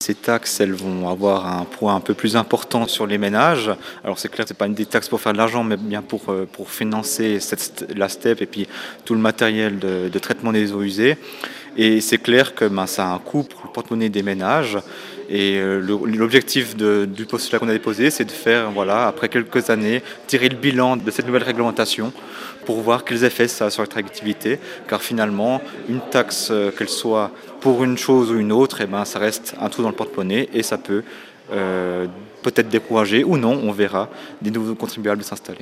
Ces taxes, elles vont avoir un poids un peu plus important sur les ménages. Alors c'est clair, c'est pas des taxes pour faire de l'argent, mais bien pour financer la STEP et puis tout le matériel de traitement des eaux usées. Et c'est clair que ça a un coût pour le porte-monnaie des ménages. Et l'objectif du postulat qu'on a déposé, c'est de faire, voilà, après quelques années, tirer le bilan de cette nouvelle réglementation pour voir quels effets ça a sur notre activité. Car finalement, une taxe, qu'elle soit pour une chose ou une autre, ça reste un trou dans le porte-monnaie et ça peut peut-être décourager ou non, on verra, des nouveaux contribuables s'installer.